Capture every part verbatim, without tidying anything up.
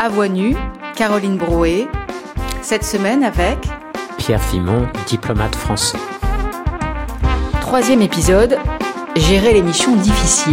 À voix nue, Caroline Brouet, cette semaine avec Pierre Vimont, diplomate français. Troisième épisode, gérer les missions difficiles.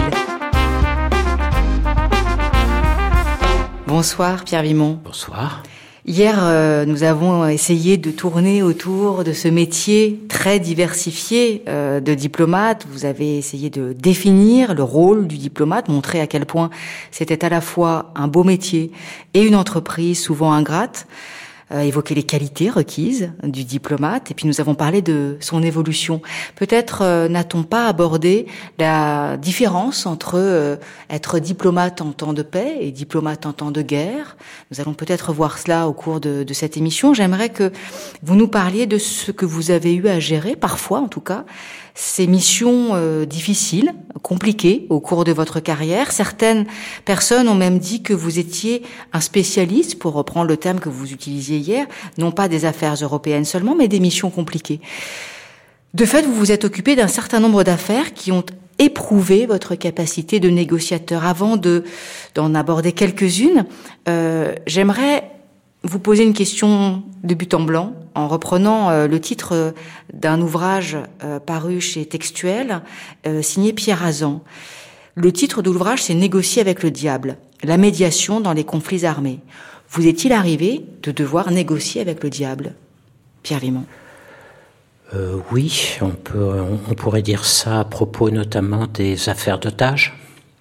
Bonsoir Pierre Vimont. Bonsoir. Hier, euh, nous avons essayé de tourner autour de ce métier très diversifié euh, de diplomate. Vous avez essayé de définir le rôle du diplomate, montrer à quel point c'était à la fois un beau métier et une entreprise souvent ingrate. Euh, évoquer les qualités requises du diplomate, et puis nous avons parlé de son évolution. Peut-être euh, n'a-t-on pas abordé la différence entre euh, être diplomate en temps de paix et diplomate en temps de guerre. Nous allons peut-être voir cela au cours de, de cette émission. J'aimerais que vous nous parliez de ce que vous avez eu à gérer, parfois en tout cas, ces missions euh, difficiles, compliquées au cours de votre carrière. Certaines personnes ont même dit que vous étiez un spécialiste, pour reprendre le terme que vous utilisiez hier, non pas des affaires européennes seulement, mais des missions compliquées. De fait, vous vous êtes occupé d'un certain nombre d'affaires qui ont éprouvé votre capacité de négociateur. Avant de d'en aborder quelques-unes, euh, j'aimerais vous poser une question de but en blanc, en reprenant euh, le titre euh, d'un ouvrage euh, paru chez Textuel, euh, signé Pierre Azan. Le titre de l'ouvrage, c'est « Négocier avec le diable, la médiation dans les conflits armés ». Vous est-il arrivé de devoir négocier avec le diable, Pierre Vimont ? euh, Oui, on peut, on, on pourrait dire ça à propos notamment des affaires d'otages,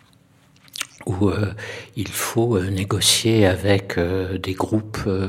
où euh, il faut euh, négocier avec euh, des groupes, euh,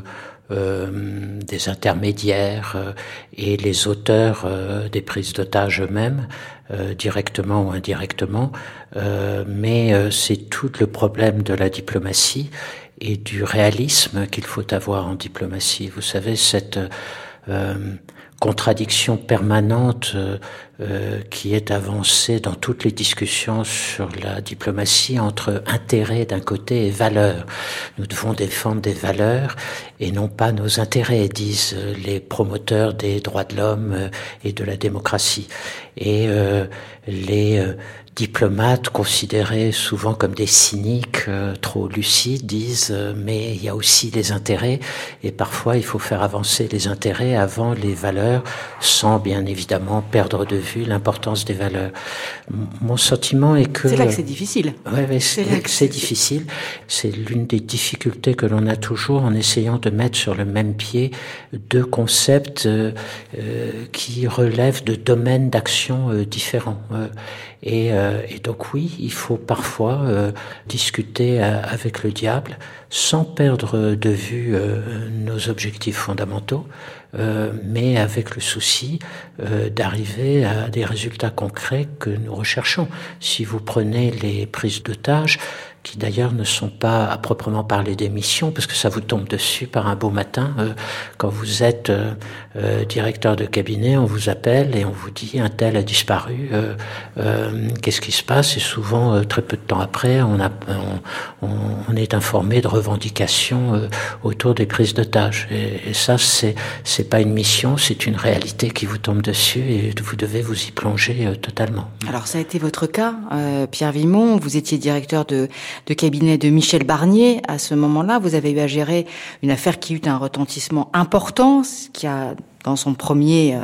euh, des intermédiaires euh, et les auteurs euh, des prises d'otages eux-mêmes, euh, directement ou indirectement. Euh, mais euh, c'est tout le problème de la diplomatie et du réalisme qu'il faut avoir en diplomatie. Vous savez, cette euh, contradiction permanente euh, euh, qui est avancée dans toutes les discussions sur la diplomatie entre intérêt d'un côté et valeurs. Nous devons défendre des valeurs et non pas nos intérêts, disent les promoteurs des droits de l'homme et de la démocratie. Et euh, les euh, diplomates, considérés souvent comme des cyniques euh, trop lucides, disent euh, mais il y a aussi les intérêts, et parfois il faut faire avancer les intérêts avant les valeurs, sans bien évidemment perdre de vue l'importance des valeurs. M- mon sentiment est que... C'est là que c'est difficile. Oui, ouais, c'est, c'est là que c'est, c'est difficile. C'est l'une des difficultés que l'on a toujours en essayant de mettre sur le même pied deux concepts euh, euh, qui relèvent de domaines d'action euh, différents. Euh, Et, euh, et donc oui, il faut parfois euh, discuter euh, avec le diable sans perdre de vue euh, nos objectifs fondamentaux, euh, mais avec le souci euh, d'arriver à des résultats concrets que nous recherchons. Si vous prenez les prises d'otages, qui d'ailleurs ne sont pas à proprement parler des missions, parce que ça vous tombe dessus par un beau matin. Euh, quand vous êtes euh, euh, directeur de cabinet, on vous appelle et on vous dit un tel a disparu, euh, euh, qu'est-ce qui se passe ? Et souvent, euh, très peu de temps après, on, a, on, on est informé de revendications euh, autour des prises d'otages. Et, et ça, c'est, c'est pas une mission, c'est une réalité qui vous tombe dessus et vous devez vous y plonger euh, totalement. Alors ça a été votre cas, euh, Pierre Vimont. Vous étiez directeur de de cabinet de Michel Barnier. À ce moment-là, vous avez eu à gérer une affaire qui eut un retentissement important, qui a, dans son premier euh,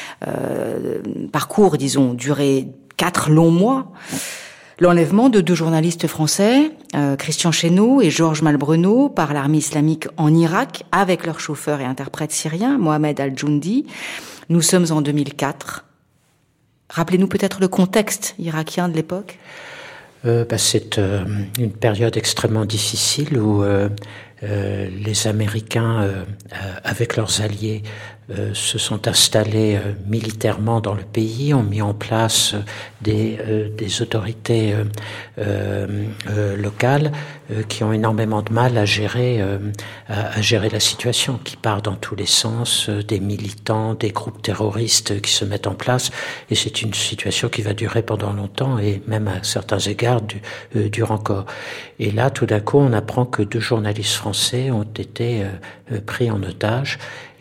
euh, parcours, disons, duré quatre longs mois. L'enlèvement de deux journalistes français, euh, Christian Chesneau et Georges Malbrenot, par l'armée islamique en Irak, avec leur chauffeur et interprète syrien, Mohamed Al-Joundi. Nous sommes en deux mille quatre. Rappelez-nous peut-être le contexte irakien de l'époque. Euh, bah, c'est euh, une période extrêmement difficile où euh, euh, les Américains, euh, euh, avec leurs alliés, euh, se sont installés euh, militairement dans le pays, ont mis en place euh, des, euh, des autorités euh, euh, euh, locales euh, qui ont énormément de mal à gérer, euh, à, à gérer la situation, qui part dans tous les sens, euh, des militants, des groupes terroristes qui se mettent en place, et c'est une situation qui va durer pendant longtemps et même à certains égards du, euh, dure encore. Et là, tout d'un coup, on apprend que deux journalistes français ont été euh, pris en otage.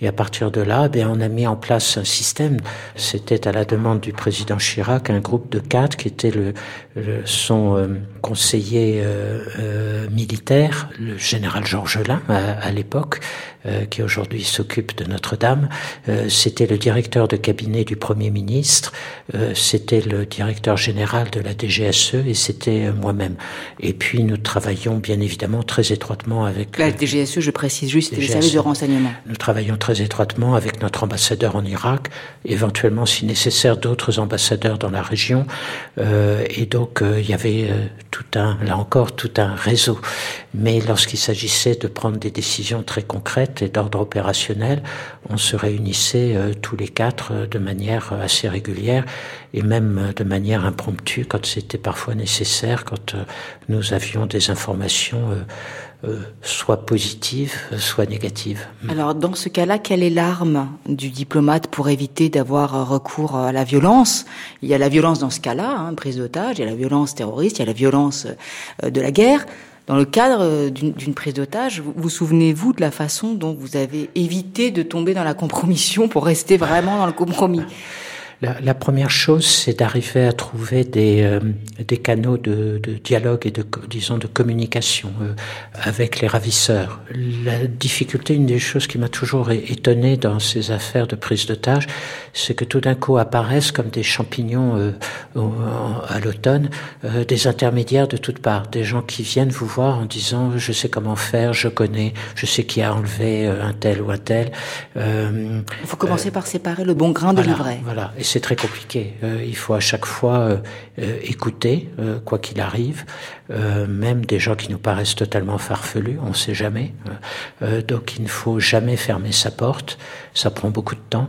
Et à partir de là, ben, on a mis en place un système. C'était à la demande du président Chirac, un groupe de quatre qui était le, le son euh, conseiller euh, euh, militaire, le général Georges Lain à, à l'époque, euh, qui aujourd'hui s'occupe de Notre-Dame. Euh, c'était le directeur de cabinet du Premier ministre, euh, c'était le directeur général de la D G S E et c'était moi-même. Et puis nous travaillons bien évidemment très étroitement avec... La D G S E, je précise juste, c'était les services de renseignement. Nous travaillons très étroitement avec notre ambassadeur en Irak, éventuellement si nécessaire d'autres ambassadeurs dans la région. Euh, et donc euh, il y avait euh, tout un, là encore, tout un réseau. Mais lorsqu'il s'agissait de prendre des décisions très concrètes et d'ordre opérationnel, on se réunissait euh, tous les quatre euh, de manière assez régulière et même euh, de manière impromptue quand c'était parfois nécessaire, quand euh, nous avions des informations euh, euh, soit positives, soit négatives. Alors dans ce cas-là, quelle est l'arme du diplomate pour éviter d'avoir recours à la violence? Il y a la violence dans ce cas-là, hein, prise d'otage, il y a la violence terroriste, il y a la violence euh, de la guerre. Dans le cadre d'une, d'une prise d'otage, vous vous souvenez-vous de la façon dont vous avez évité de tomber dans la compromission pour rester vraiment dans le compromis? La, la première chose, c'est d'arriver à trouver des, euh, des canaux de, de dialogue et de, disons, de communication euh, avec les ravisseurs. La difficulté, une des choses qui m'a toujours étonné dans ces affaires de prise d'otage, c'est que tout d'un coup apparaissent comme des champignons euh, au, à l'automne, euh, des intermédiaires de toutes parts, des gens qui viennent vous voir en disant « je sais comment faire, je connais, je sais qui a enlevé un tel ou un tel euh, ». Il faut commencer euh, par séparer le bon grain de voilà, l'ivraie. Voilà. Et c'est très compliqué. Euh, il faut à chaque fois euh, euh, écouter, euh, quoi qu'il arrive, euh, même des gens qui nous paraissent totalement farfelus, on ne sait jamais. Euh, donc il ne faut jamais fermer sa porte, ça prend beaucoup de temps.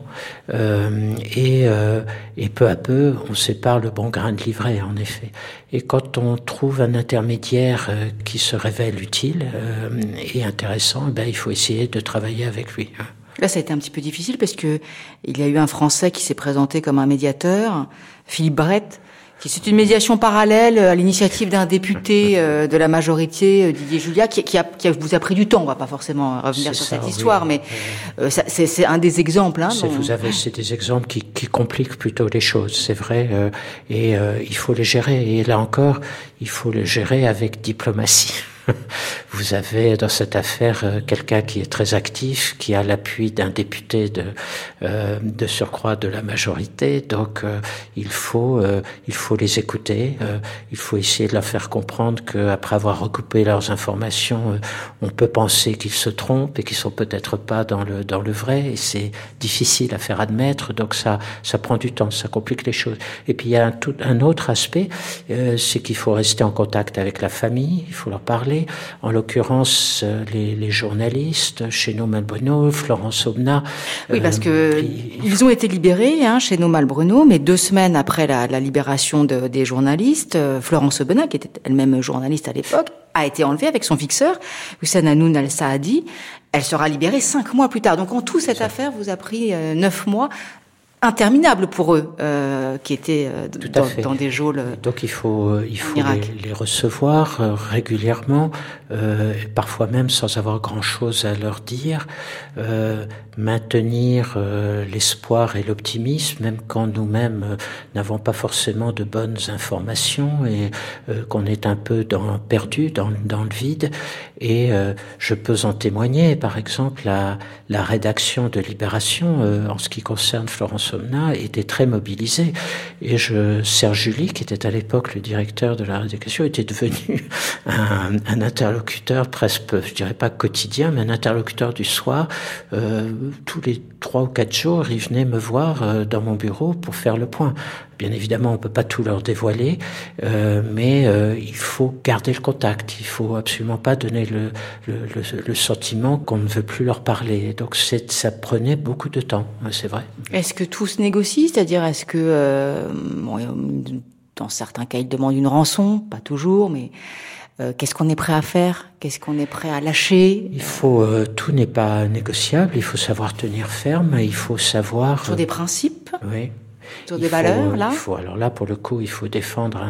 Euh, et, euh, et peu à peu, on sépare le bon grain de l'ivraie, en effet. Et quand on trouve un intermédiaire euh, qui se révèle utile euh, et intéressant, ben, il faut essayer de travailler avec lui. Là, ça a été un petit peu difficile parce que il y a eu un Français qui s'est présenté comme un médiateur, Philippe Brett, qui c'est une médiation parallèle à l'initiative d'un député euh, de la majorité, Didier Julia, qui, qui, a, qui a, vous a pris du temps. On va pas forcément revenir c'est sur ça, cette oui. histoire, mais euh, ça, c'est, c'est un des exemples. Hein, c'est, dont... Vous avez, c'est des exemples qui, qui compliquent plutôt les choses, c'est vrai, euh, et euh, il faut les gérer. Et là encore, il faut les gérer avec diplomatie. Vous avez dans cette affaire euh, quelqu'un qui est très actif, qui a l'appui d'un député de, euh, de surcroît de la majorité, donc euh, il faut euh, il faut les écouter, euh, il faut essayer de leur faire comprendre qu'après avoir recoupé leurs informations, euh, on peut penser qu'ils se trompent et qu'ils sont peut-être pas dans le dans le vrai, et c'est difficile à faire admettre, donc ça ça prend du temps, ça complique les choses. Et puis il y a un, tout, un autre aspect, euh, c'est qu'il faut rester en contact avec la famille, il faut leur parler. En l'occurrence, les, les journalistes, Chénaud Malbruno, Florence Aubenas. Oui, parce que euh, ils, ils ont été libérés, hein, Chénaud Malbruno, mais deux semaines après la, la libération de, des journalistes, euh, Florence Aubenas, qui était elle-même journaliste à l'époque, a été enlevée avec son fixeur, Hussein Hanoun al-Saadi. Elle sera libérée cinq mois plus tard. Donc en tout, cette Ça. affaire vous a pris euh, neuf mois. Interminable pour eux, euh, qui étaient euh, dans, dans des geôles. Donc il faut, il faut les, les recevoir euh, régulièrement, euh, parfois même sans avoir grand-chose à leur dire, euh, maintenir euh, l'espoir et l'optimisme, même quand nous-mêmes euh, n'avons pas forcément de bonnes informations et euh, qu'on est un peu dans, perdu dans, dans le vide. Et euh, je peux en témoigner, par exemple, la, la rédaction de Libération, euh, en ce qui concerne Florence Aubenas, était très mobilisée. Et je, Serge July, qui était à l'époque le directeur de la rédaction, était devenu un, un interlocuteur presque, je dirais pas quotidien, mais un interlocuteur du soir. Euh, tous les trois ou quatre jours, il venait me voir euh, dans mon bureau pour faire le point. Bien évidemment, on peut pas tout leur dévoiler, euh, mais euh, il faut garder le contact. Il faut absolument pas donner le, le, le, le sentiment qu'on ne veut plus leur parler. Donc c'est, ça prenait beaucoup de temps, c'est vrai. Est-ce que tout se négocie? C'est-à-dire, est-ce que, euh, bon, dans certains cas, ils demandent une rançon, pas toujours, mais euh, qu'est-ce qu'on est prêt à faire? Qu'est-ce qu'on est prêt à lâcher? Il faut, euh, tout n'est pas négociable. Il faut savoir tenir ferme. Il faut savoir sur des principes. Oui. Sur des valeurs, faut, là il faut, alors là, pour le coup, il faut défendre un,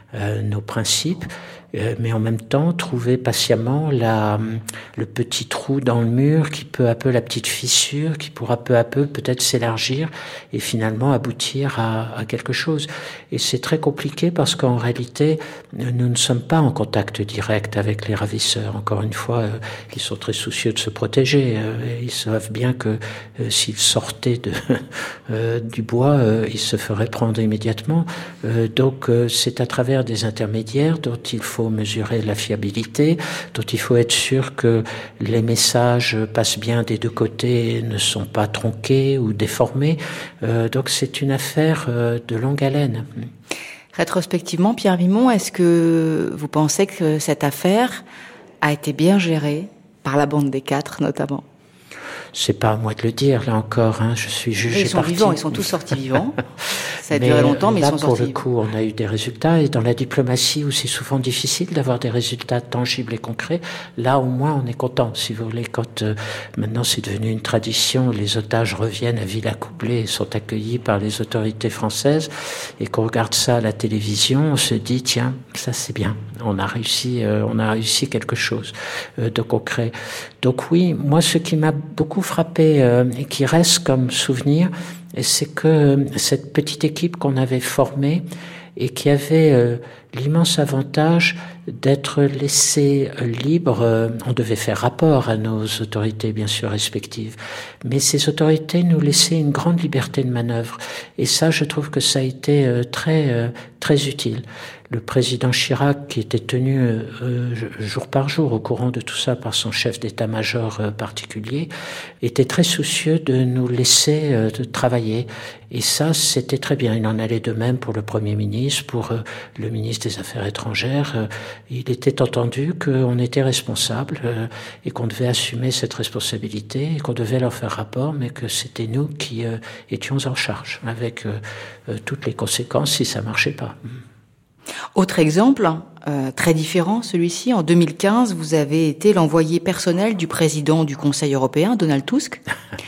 euh, nos principes, euh, mais en même temps trouver patiemment la, le petit trou dans le mur qui peu à peu, la petite fissure qui pourra peu à peu peut-être s'élargir et finalement aboutir à, à quelque chose. Et c'est très compliqué parce qu'en réalité, nous ne sommes pas en contact direct avec les ravisseurs. Encore une fois, euh, ils sont très soucieux de se protéger. Euh, ils savent bien que euh, s'ils sortaient de, euh, du bois, euh, ils se feraient prendre immédiatement. Euh, donc euh, c'est à travers des intermédiaires dont il faut mesurer la fiabilité, dont il faut être sûr que les messages passent bien des deux côtés, ne sont pas tronqués ou déformés. Euh, donc c'est une affaire euh, de longue haleine. Rétrospectivement, Pierre Vimont, est-ce que vous pensez que cette affaire a été bien gérée par la bande des quatre, notamment? C'est pas à moi de le dire, là encore, hein, je suis jugé Ils sont parti. vivants, ils sont tous sortis vivants. Ça a mais duré longtemps, mais là, ils sont pour sortis le coup, on a eu des résultats, et dans la diplomatie où c'est souvent difficile d'avoir des résultats tangibles et concrets, là au moins on est content, si vous voulez. Quand euh, maintenant c'est devenu une tradition, les otages reviennent à Villacoublay et sont accueillis par les autorités françaises, et qu'on regarde ça à la télévision, on se dit tiens, ça c'est bien, on a réussi, euh, on a réussi quelque chose euh, de concret. Donc oui, moi ce qui m'a beaucoup frappé euh, et qui reste comme souvenir, c'est que cette petite équipe qu'on avait formée et qui avait euh, l'immense avantage d'être laissée euh, libre, euh, on devait faire rapport à nos autorités bien sûr respectives, mais ces autorités nous laissaient une grande liberté de manœuvre, et ça je trouve que ça a été euh, très euh, très utile. Le président Chirac, qui était tenu euh, jour par jour au courant de tout ça par son chef d'état-major euh, particulier, était très soucieux de nous laisser euh, de travailler. Et ça, c'était très bien. Il en allait de même pour le Premier ministre, pour euh, le ministre des Affaires étrangères. Euh, il était entendu qu'on était responsable euh, et qu'on devait assumer cette responsabilité et qu'on devait leur faire rapport, mais que c'était nous qui euh, étions en charge, avec euh, euh, toutes les conséquences si ça marchait pas. Autre exemple, euh, très différent celui-ci, en deux mille quinze, vous avez été l'envoyé personnel du président du Conseil européen, Donald Tusk.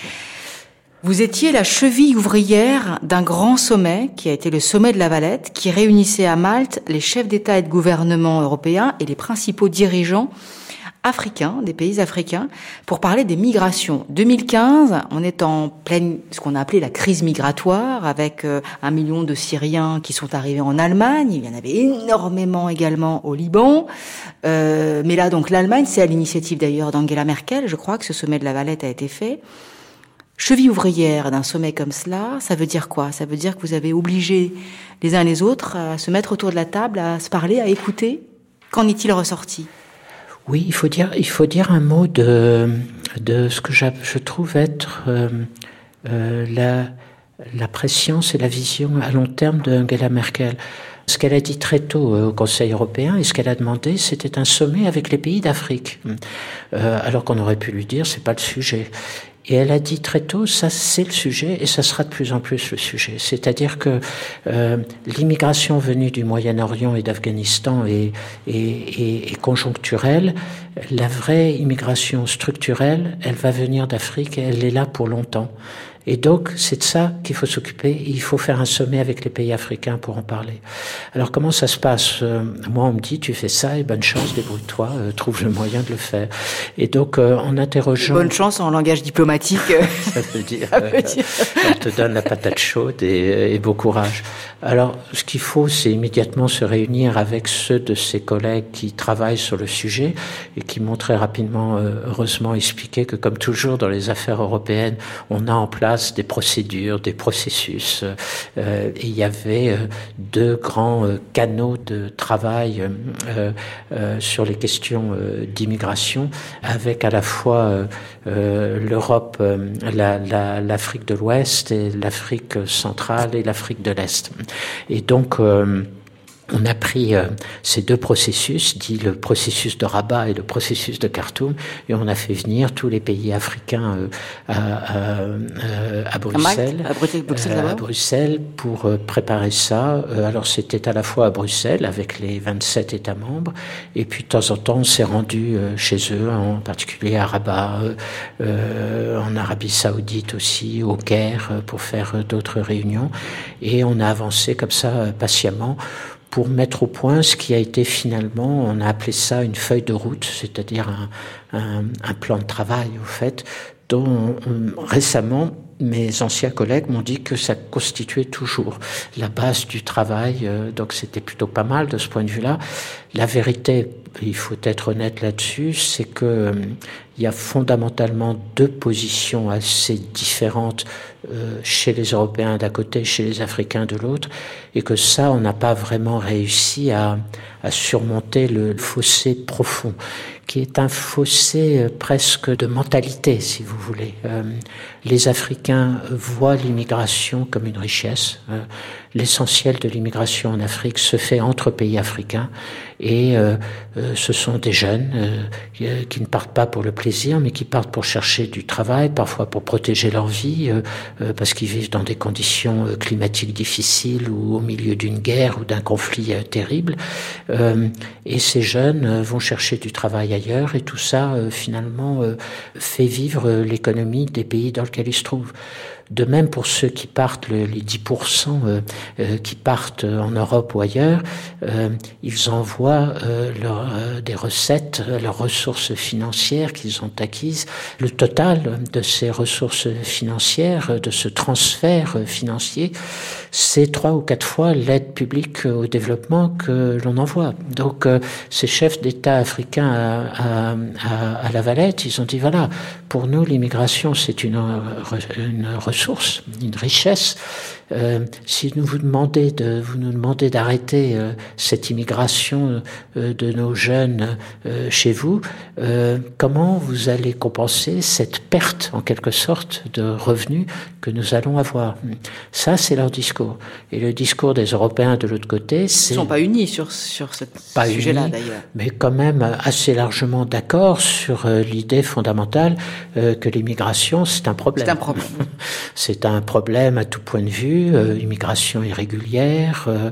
Vous étiez la cheville ouvrière d'un grand sommet, qui a été le sommet de La Valette, qui réunissait à Malte les chefs d'État et de gouvernement européens et les principaux dirigeants africains, des pays africains, pour parler des migrations. deux mille quinze, on est en pleine, ce qu'on a appelé la crise migratoire, avec euh, un million de Syriens qui sont arrivés en Allemagne. Il y en avait énormément également au Liban. Euh, mais là, donc, l'Allemagne, c'est à l'initiative d'ailleurs d'Angela Merkel, je crois que ce sommet de La Valette a été fait. Cheville ouvrière d'un sommet comme cela, ça veut dire quoi? Ça veut dire que vous avez obligé les uns les autres à se mettre autour de la table, à se parler, à écouter. Qu'en est-il ressorti? Oui, il faut dire, il faut dire un mot de, de ce que je, je trouve être euh, euh, la, la préscience et la vision à long terme d'Angela Merkel. Ce qu'elle a dit très tôt au Conseil européen et ce qu'elle a demandé, c'était un sommet avec les pays d'Afrique. Euh, alors qu'on aurait pu lui dire, c'est pas le sujet. Et elle a dit très tôt, ça c'est le sujet et ça sera de plus en plus le sujet. C'est-à-dire que euh, l'immigration venue du Moyen-Orient et d'Afghanistan est, est, est, est conjoncturelle. La vraie immigration structurelle, elle va venir d'Afrique et elle est là pour longtemps. Et donc, c'est de ça qu'il faut s'occuper. Il faut faire un sommet avec les pays africains pour en parler. Alors, comment ça se passe? euh, Moi, on me dit, tu fais ça et bonne chance, débrouille-toi, euh, trouve le moyen de le faire. Et donc, euh, en interrogeant... Bonne chance en langage diplomatique. ça veut dire, ça veut dire. Euh, on te donne la patate chaude et, et beau courage. Alors, ce qu'il faut, c'est immédiatement se réunir avec ceux de ses collègues qui travaillent sur le sujet et qui m'ont très rapidement, euh, heureusement, expliqué que, comme toujours dans les affaires européennes, on a en place des procédures, des processus. Euh, et il y avait euh, deux grands euh, canaux de travail euh, euh, sur les questions euh, d'immigration, avec à la fois euh, euh, l'Europe, euh, la, la, l'Afrique de l'Ouest, et l'Afrique centrale et l'Afrique de l'Est. Et donc, euh, on a pris euh, ces deux processus, dit le processus de Rabat et le processus de Khartoum, et on a fait venir tous les pays africains euh, à, à, à Bruxelles, à Bruxelles, Bruxelles, euh, à Bruxelles pour euh, préparer ça. Euh, alors c'était à la fois à Bruxelles avec les vingt-sept États membres, et puis de temps en temps on s'est rendu euh, chez eux, en particulier à Rabat, euh, en Arabie Saoudite aussi, au Caire, pour faire euh, d'autres réunions, et on a avancé comme ça euh, patiemment pour mettre au point ce qui a été finalement, on a appelé ça une feuille de route, c'est-à-dire un, un, un plan de travail, au fait, dont on, récemment, mes anciens collègues m'ont dit que ça constituait toujours la base du travail, euh, donc c'était plutôt pas mal de ce point de vue-là. La vérité, il faut être honnête là-dessus, c'est que euh, il y a fondamentalement deux positions assez différentes euh, chez les Européens d'un côté, chez les Africains de l'autre, et que ça, on n'a pas vraiment réussi à, à surmonter le fossé profond, qui est un fossé euh, presque de mentalité, si vous voulez. Euh, les Africains voient l'immigration comme une richesse. Euh, l'essentiel de l'immigration en Afrique se fait entre pays africains, et euh, euh, ce sont des jeunes euh, qui ne partent pas pour le plaisir, mais qui partent pour chercher du travail, parfois pour protéger leur vie, euh, euh, parce qu'ils vivent dans des conditions euh, climatiques difficiles ou au milieu d'une guerre ou d'un conflit euh, terrible. Euh, et ces jeunes euh, vont chercher du travail ailleurs, et tout ça, euh, finalement, euh, fait vivre euh, l'économie des pays dans lesquels ils se trouvent. De même pour ceux qui partent, le, les dix pour cent euh, euh, qui partent en Europe ou ailleurs, euh, ils envoient euh, leur, euh, des recettes, leurs ressources financières qu'ils ont acquises. Le total de ces ressources financières, de ce transfert financier, c'est trois ou quatre fois l'aide publique au développement que l'on envoie. Donc euh, ces chefs d'État africains à, à, à, à La Valette, ils ont dit voilà, pour nous l'immigration c'est une, une ressource, une richesse. Euh, si nous vous demandez de, vous nous demandez d'arrêter euh, cette immigration euh, de nos jeunes euh, chez vous, euh, comment vous allez compenser cette perte, en quelque sorte, de revenus que nous allons avoir? Ça, c'est leur discours. Et le discours des Européens de l'autre côté, c'est... Ils ne sont pas unis sur, sur ce pas sujet-là, unis, d'ailleurs. Mais quand même assez largement d'accord sur euh, l'idée fondamentale euh, que l'immigration, c'est un problème. C'est un problème. C'est un problème à tout point de vue. Euh, immigration irrégulière, euh,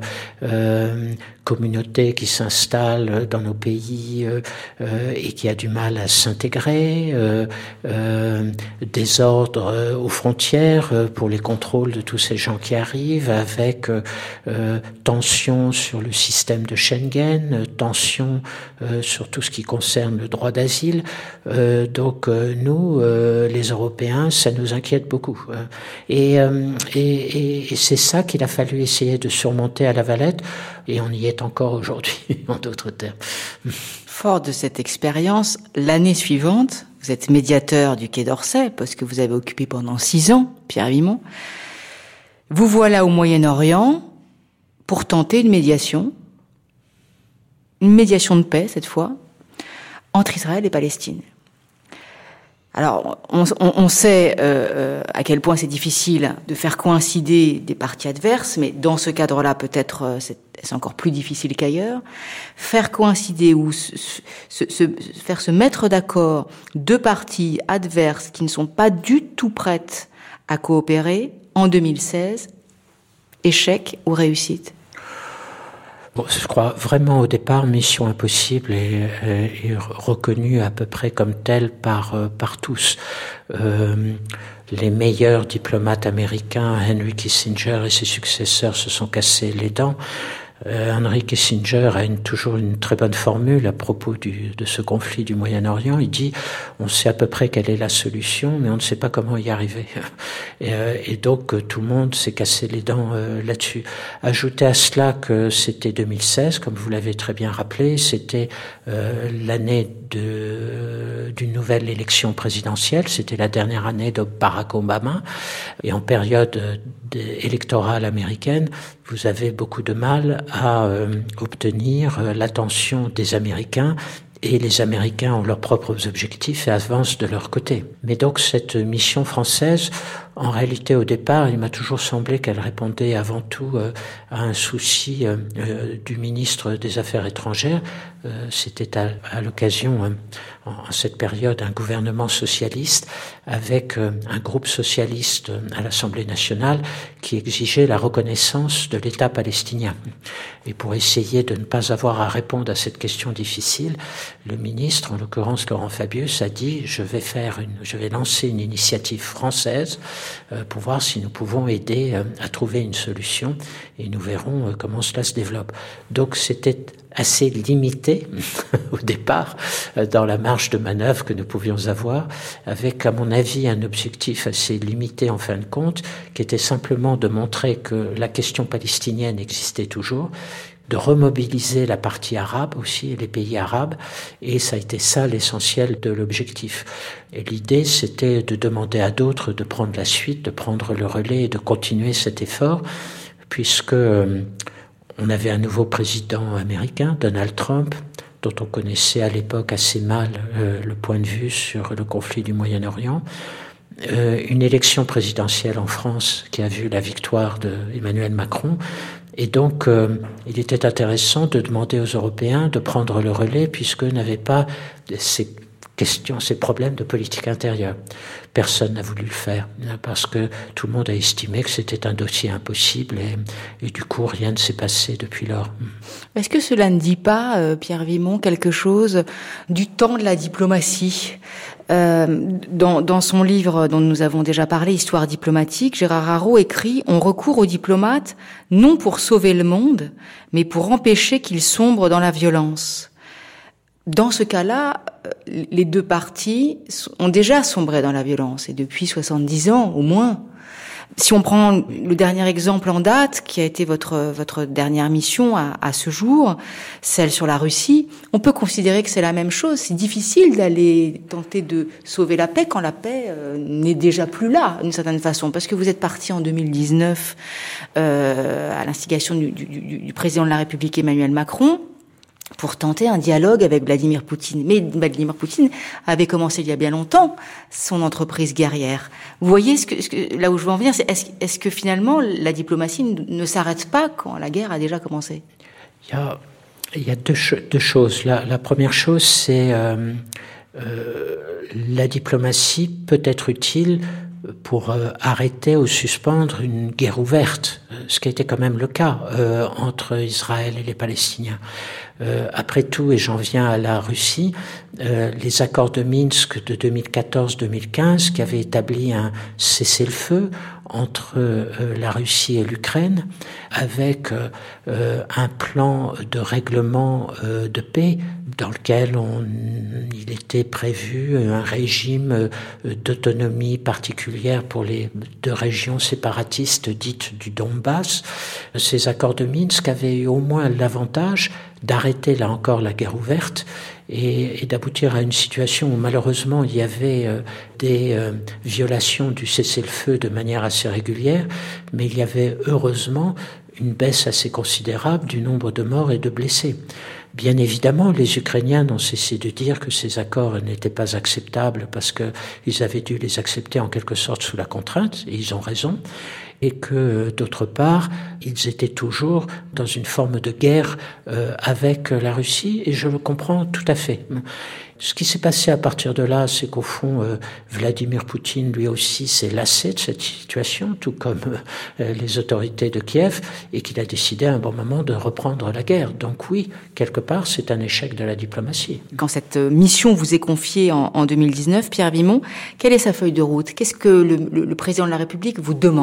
euh, communauté qui s'installe dans nos pays euh, euh, et qui a du mal à s'intégrer, euh, euh, désordre euh, aux frontières euh, pour les contrôles de tous ces gens qui arrivent, avec euh, euh, tension sur le système de Schengen, euh, tension euh, sur tout ce qui concerne le droit d'asile. Euh, donc euh, nous, euh, les Européens, ça nous inquiète beaucoup. Et, euh, et, et, et c'est ça qu'il a fallu essayer de surmonter à La Valette, et on y est encore aujourd'hui, en d'autres termes. Fort de cette expérience, l'année suivante, vous êtes médiateur du Quai d'Orsay, poste que vous avez occupé pendant six ans, Pierre Vimont. Vous voilà au Moyen-Orient pour tenter une médiation, une médiation de paix cette fois, entre Israël et Palestine. Alors, on, on, on sait euh, à quel point c'est difficile de faire coïncider des parties adverses, mais dans ce cadre-là, peut-être euh, c'est, c'est encore plus difficile qu'ailleurs. Faire coïncider ou se, se, se, faire se mettre d'accord deux parties adverses qui ne sont pas du tout prêtes à coopérer en deux mille seize, échec ou réussite? Bon, je crois vraiment au départ mission impossible et, et, et reconnue à peu près comme telle par par tous. Euh, les meilleurs diplomates américains, Henry Kissinger et ses successeurs, se sont cassés les dents. Euh, Henry Kissinger a une, toujours une très bonne formule à propos du, de ce conflit du Moyen-Orient. Il dit, on sait à peu près quelle est la solution, mais on ne sait pas comment y arriver. Et, euh, et donc, euh, tout le monde s'est cassé les dents euh, là-dessus. Ajoutez à cela que c'était deux mille seize, comme vous l'avez très bien rappelé, c'était euh, l'année de, d'une nouvelle élection présidentielle. C'était la dernière année de Barack Obama. Et en période électorale américaine, vous avez beaucoup de mal à euh, obtenir euh, l'attention des Américains, et les Américains ont leurs propres objectifs et avancent de leur côté. Mais donc cette mission française, en réalité au départ, il m'a toujours semblé qu'elle répondait avant tout euh, à un souci euh, euh, du ministre des Affaires étrangères. Euh, c'était à, à l'occasion, euh, en, en cette période, un gouvernement socialiste avec euh, un groupe socialiste à l'Assemblée nationale qui exigeait la reconnaissance de l'État palestinien. Et pour essayer de ne pas avoir à répondre à cette question difficile, le ministre, en l'occurrence Laurent Fabius, a dit « je vais faire une, je vais lancer une initiative française euh, pour voir si nous pouvons aider euh, à trouver une solution, et nous verrons euh, comment cela se développe. Donc c'était assez limité au départ euh, dans la marge de manœuvre que nous pouvions avoir, avec à mon avis un objectif assez limité en fin de compte, qui était simplement de montrer que la question palestinienne existait toujours, de remobiliser la partie arabe aussi, et les pays arabes, et ça a été ça l'essentiel de l'objectif. Et l'idée, c'était de demander à d'autres de prendre la suite, de prendre le relais et de continuer cet effort, puisque euh, on avait un nouveau président américain, Donald Trump, dont on connaissait à l'époque assez mal euh, le point de vue sur le conflit du Moyen-Orient, euh, une élection présidentielle en France qui a vu la victoire d'Emmanuel Macron. Et donc, euh, il était intéressant de demander aux Européens de prendre le relais, puisqu'eux n'avaient pas ces questions, ces problèmes de politique intérieure. Personne n'a voulu le faire, parce que tout le monde a estimé que c'était un dossier impossible, et, et du coup, rien ne s'est passé depuis lors. Est-ce que cela ne dit pas, euh, Pierre Vimont, quelque chose du temps de la diplomatie ? Euh, dans, dans son livre dont nous avons déjà parlé, Histoire diplomatique, Gérard Haro écrit « On recourt aux diplomates non pour sauver le monde, mais pour empêcher qu'il sombre dans la violence ». Dans ce cas-là, les deux parties ont déjà sombré dans la violence, et depuis soixante-dix ans au moins. Si on prend le dernier exemple en date, qui a été votre votre dernière mission à, à ce jour, celle sur la Russie, on peut considérer que c'est la même chose. C'est difficile d'aller tenter de sauver la paix quand la paix euh, n'est déjà plus là, d'une certaine façon, parce que vous êtes parti en deux mille dix-neuf euh, à l'instigation du, du, du, du président de la République Emmanuel Macron, pour tenter un dialogue avec Vladimir Poutine. Mais Vladimir Poutine avait commencé il y a bien longtemps son entreprise guerrière. Vous voyez ce que, ce que là où je veux en venir, c'est est-ce, est-ce que finalement la diplomatie ne s'arrête pas quand la guerre a déjà commencé ? Il y a, il y a deux, deux choses. La, la première chose, c'est euh, euh, la diplomatie peut être utile pour euh, arrêter ou suspendre une guerre ouverte, ce qui a été quand même le cas euh, entre Israël et les Palestiniens. Euh, après tout, et j'en viens à la Russie, euh, les accords de Minsk de deux mille quatorze deux mille quinze qui avaient établi un cessez-le-feu entre euh, la Russie et l'Ukraine, avec euh, un plan de règlement euh, de paix dans lequel on, il était prévu un régime euh, d'autonomie particulière pour les deux régions séparatistes dites du Donbass. Ces accords de Minsk avaient eu au moins l'avantage d'arrêter là encore la guerre ouverte et, et d'aboutir à une situation où malheureusement il y avait euh, des euh, violations du cessez-le-feu de manière assez régulière, mais il y avait heureusement une baisse assez considérable du nombre de morts et de blessés. Bien évidemment, les Ukrainiens n'ont cessé de dire que ces accords n'étaient pas acceptables parce qu'ils avaient dû les accepter en quelque sorte sous la contrainte, et ils ont raison, et que d'autre part, ils étaient toujours dans une forme de guerre euh, avec la Russie, et je le comprends tout à fait. Ce qui s'est passé à partir de là, c'est qu'au fond, euh, Vladimir Poutine, lui aussi, s'est lassé de cette situation, tout comme euh, les autorités de Kiev, et qu'il a décidé à un bon moment de reprendre la guerre. Donc oui, quelque part, c'est un échec de la diplomatie. Quand cette mission vous est confiée en, en deux mille dix-neuf, Pierre Vimont, quelle est sa feuille de route ? Qu'est-ce que le, le, le président de la République vous demande ?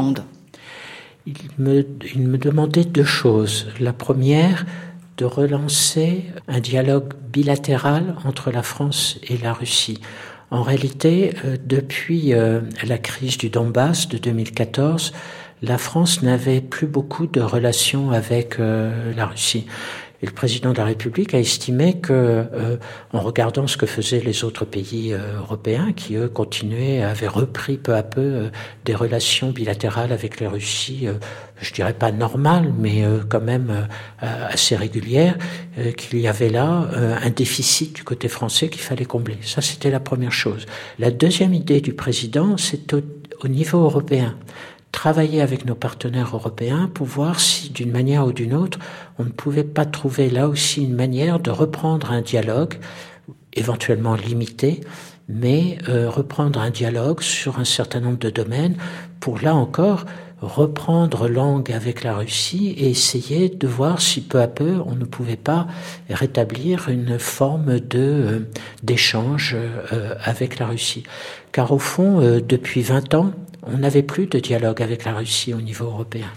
Il me, il me demandait deux choses. La première, de relancer un dialogue bilatéral entre la France et la Russie. En réalité, euh, depuis euh, la crise du Donbass de deux mille quatorze, la France n'avait plus beaucoup de relations avec euh, la Russie. Et le président de la République a estimé que, euh, en regardant ce que faisaient les autres pays euh, européens, qui eux continuaient, avaient repris peu à peu euh, des relations bilatérales avec la Russie, euh, je dirais pas normales, mais euh, quand même euh, assez régulières, euh, qu'il y avait là euh, un déficit du côté français qu'il fallait combler. Ça, c'était la première chose. La deuxième idée du président, c'est au, au niveau européen. Travailler avec nos partenaires européens pour voir si, d'une manière ou d'une autre, on ne pouvait pas trouver là aussi une manière de reprendre un dialogue, éventuellement limité, mais euh, reprendre un dialogue sur un certain nombre de domaines pour, là encore, reprendre langue avec la Russie et essayer de voir si peu à peu on ne pouvait pas rétablir une forme de euh, d'échange euh, avec la Russie. Car au fond, euh, depuis vingt ans, on n'avait plus de dialogue avec la Russie au niveau européen.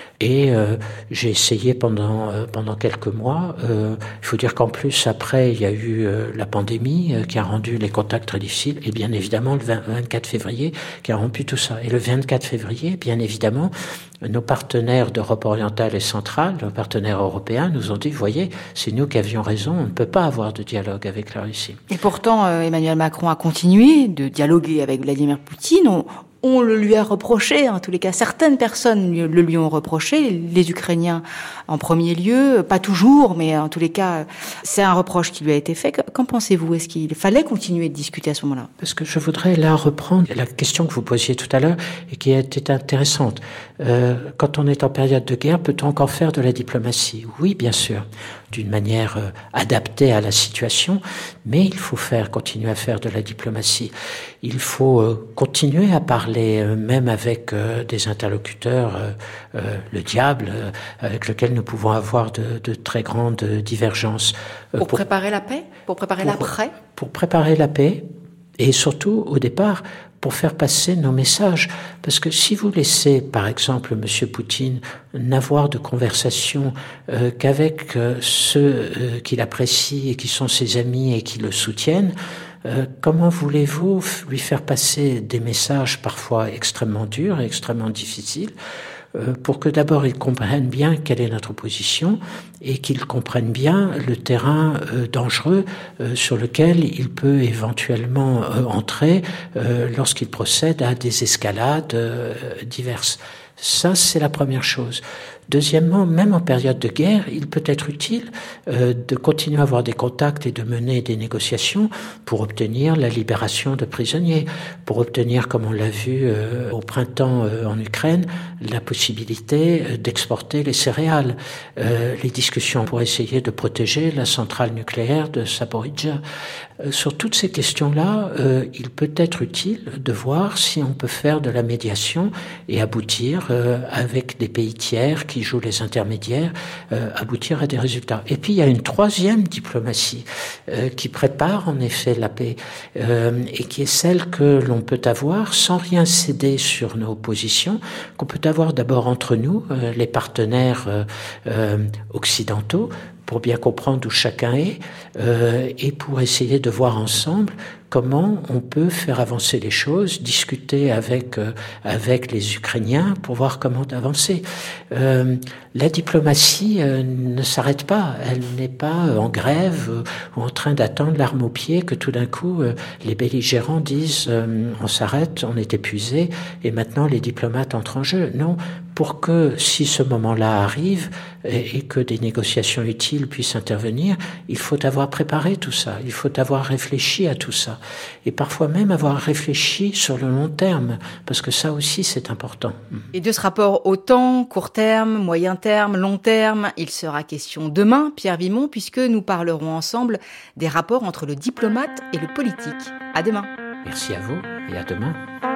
Et euh, j'ai essayé pendant euh, pendant quelques mois. Euh, il faut dire qu'en plus, après, il y a eu euh, la pandémie euh, qui a rendu les contacts très difficiles. Et bien évidemment, le vingt-quatre février qui a rompu tout ça. Et le vingt-quatre février, bien évidemment, nos partenaires d'Europe orientale et centrale, nos partenaires européens, nous ont dit, vous voyez, c'est nous qui avions raison, on ne peut pas avoir de dialogue avec la Russie. Et pourtant, euh, Emmanuel Macron a continué de dialoguer avec Vladimir Poutine. On... On le lui a reproché, en tous les cas, certaines personnes le lui ont reproché, les Ukrainiens en premier lieu, pas toujours, mais en tous les cas, c'est un reproche qui lui a été fait. Qu'en pensez-vous? Est-ce qu'il fallait continuer de discuter à ce moment-là? Parce que je voudrais là reprendre la question que vous posiez tout à l'heure et qui était intéressante. Euh, quand on est en période de guerre, peut-on encore faire de la diplomatie? Oui, bien sûr, d'une manière euh, adaptée à la situation, mais il faut faire, continuer à faire de la diplomatie. Il faut euh, continuer à parler, euh, même avec euh, des interlocuteurs, euh, euh, le diable, euh, avec lequel nous pouvons avoir de, de très grandes divergences. Euh, pour, pour préparer la paix? Pour préparer pour, l'après? Pour préparer la paix, et surtout, au départ, pour faire passer nos messages. Parce que si vous laissez, par exemple, M. Poutine n'avoir de conversation euh, qu'avec euh, ceux euh, qu'il apprécie et qui sont ses amis et qui le soutiennent, euh, comment voulez-vous lui faire passer des messages parfois extrêmement durs et extrêmement difficiles euh, pour que d'abord il comprenne bien quelle est notre position et qu'il comprenne bien le terrain euh, dangereux euh, sur lequel il peut éventuellement euh, entrer euh, lorsqu'il procède à des escalades euh, diverses. Ça, c'est la première chose. Deuxièmement, même en période de guerre, il peut être utile euh, de continuer à avoir des contacts et de mener des négociations pour obtenir la libération de prisonniers, pour obtenir, comme on l'a vu euh, au printemps euh, en Ukraine, la possibilité euh, d'exporter les céréales, euh, les discussions pour essayer de protéger la centrale nucléaire de Zaporijia. Euh, sur toutes ces questions-là, euh, il peut être utile de voir si on peut faire de la médiation et aboutir euh, avec des pays tiers qui jouent les intermédiaires, euh, aboutir à des résultats. Et puis il y a une troisième diplomatie euh, qui prépare en effet la paix euh, et qui est celle que l'on peut avoir sans rien céder sur nos positions, qu'on peut avoir d'abord entre nous, euh, les partenaires euh, euh, occidentaux, pour bien comprendre d'où chacun est euh, et pour essayer de voir ensemble comment on peut faire avancer les choses, discuter avec euh, avec les Ukrainiens pour voir comment avancer. Euh, la diplomatie euh, ne s'arrête pas, elle n'est pas en grève euh, ou en train d'attendre l'arme au pied que tout d'un coup euh, les belligérants disent euh, on s'arrête, on est épuisé et maintenant les diplomates entrent en jeu. Non, pour que si ce moment-là arrive et, et que des négociations utiles puissent intervenir, il faut avoir préparé tout ça, il faut avoir réfléchi à tout ça. Et parfois même avoir réfléchi sur le long terme, parce que ça aussi c'est important. Et de ce rapport au temps, court terme, moyen terme, long terme, il sera question demain, Pierre Vimont, puisque nous parlerons ensemble des rapports entre le diplomate et le politique. À demain. Merci à vous et à demain.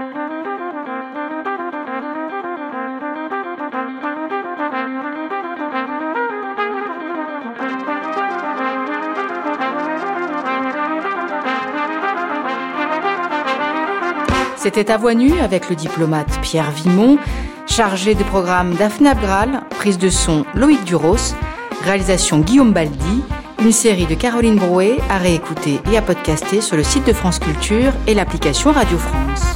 C'était À Voix nue avec le diplomate Pierre Vimont, chargé de programme Daphné Abgral, prise de son Loïc Duros, réalisation Guillaume Baldi, une série de Caroline Brouet à réécouter et à podcaster sur le site de France Culture et l'application Radio France.